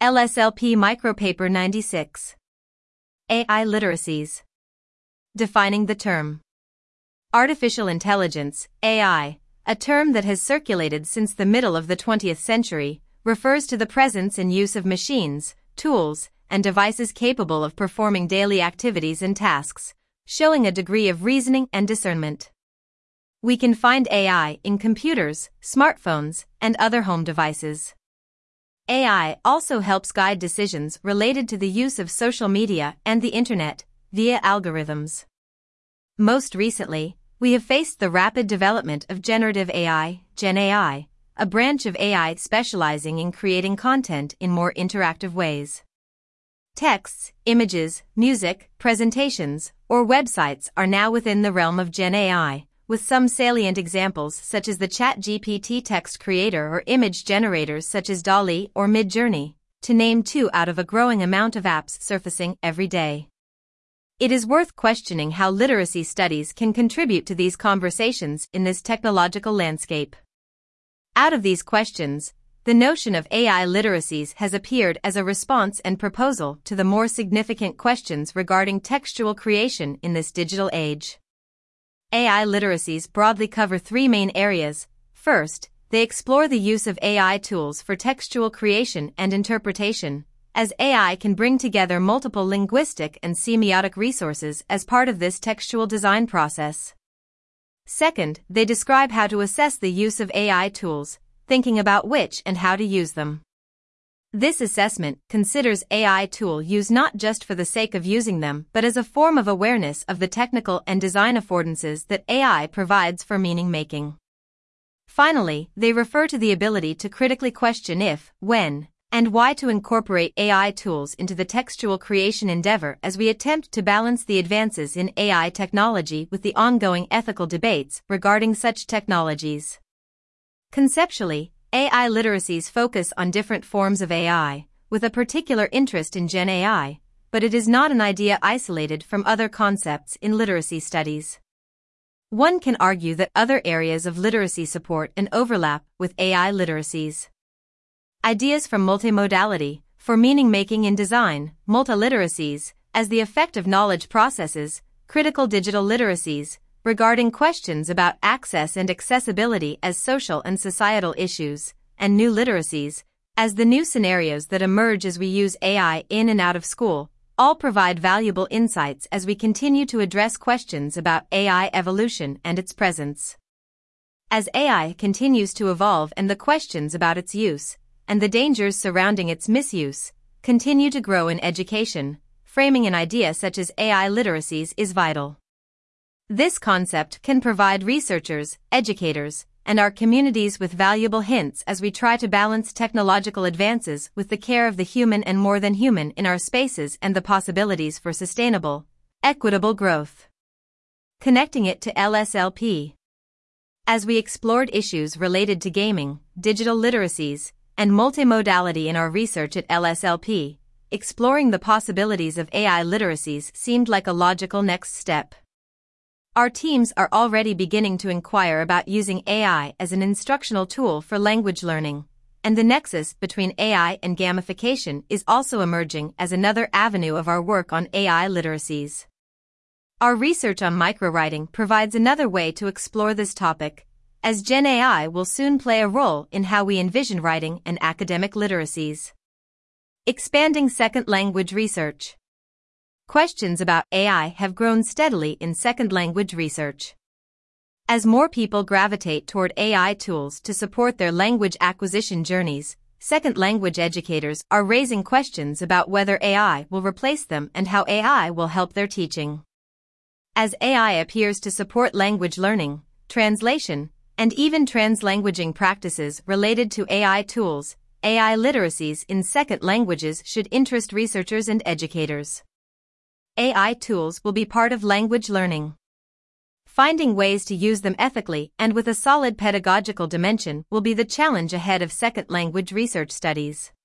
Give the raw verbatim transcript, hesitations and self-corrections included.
L S L P Micropaper ninety-six. A I literacies. Defining the term. Artificial intelligence, A I, a term that has circulated since the middle of the twentieth century, refers to the presence and use of machines, tools, and devices capable of performing daily activities and tasks, showing a degree of reasoning and discernment. We can find A I in computers, smartphones, and other home devices. A I also helps guide decisions related to the use of social media and the internet via algorithms. Most recently, we have faced the rapid development of generative A I, Gen A I, a branch of A I specializing in creating content in more interactive ways. Texts, images, music, presentations, or websites are now within the realm of Gen A I, with some salient examples such as the ChatGPT text creator or image generators such as DALL-E or Midjourney, to name two out of a growing amount of apps surfacing every day. It is worth questioning how literacy studies can contribute to these conversations in this technological landscape. Out of these questions, the notion of A I literacies has appeared as a response and proposal to the more significant questions regarding textual creation in this digital age. A I literacies broadly cover three main areas. First, they explore the use of A I tools for textual creation and interpretation, as A I can bring together multiple linguistic and semiotic resources as part of this textual design process. Second, they describe how to assess the use of A I tools, thinking about which and how to use them. This assessment considers A I tool use not just for the sake of using them but as a form of awareness of the technical and design affordances that A I provides for meaning-making. Finally, they refer to the ability to critically question if, when, and why to incorporate A I tools into the textual creation endeavor as we attempt to balance the advances in A I technology with the ongoing ethical debates regarding such technologies. Conceptually, A I literacies focus on different forms of A I, with a particular interest in Gen A I, but it is not an idea isolated from other concepts in literacy studies. One can argue that other areas of literacy support and overlap with A I literacies. Ideas from multimodality, for meaning-making in design, multiliteracies, as the effect of knowledge processes, critical digital literacies, regarding questions about access and accessibility as social and societal issues, and new literacies, as the new scenarios that emerge as we use A I in and out of school, all provide valuable insights as we continue to address questions about A I evolution and its presence. As A I continues to evolve and the questions about its use, and the dangers surrounding its misuse, continue to grow in education, framing an idea such as A I literacies is vital. This concept can provide researchers, educators, and our communities with valuable hints as we try to balance technological advances with the care of the human and more than human in our spaces and the possibilities for sustainable, equitable growth. Connecting it to L S L P. As we explored issues related to gaming, digital literacies, and multimodality in our research at L S L P, exploring the possibilities of A I literacies seemed like a logical next step. Our teams are already beginning to inquire about using A I as an instructional tool for language learning, and the nexus between A I and gamification is also emerging as another avenue of our work on A I literacies. Our research on microwriting provides another way to explore this topic, as Gen A I will soon play a role in how we envision writing and academic literacies. Expanding second language research. Questions about A I have grown steadily in second language research. As more people gravitate toward A I tools to support their language acquisition journeys, second language educators are raising questions about whether A I will replace them and how A I will help their teaching. As A I appears to support language learning, translation, and even translanguaging practices related to A I tools, A I literacies in second languages should interest researchers and educators. A I tools will be part of language learning. Finding ways to use them ethically and with a solid pedagogical dimension will be the challenge ahead of second language research studies.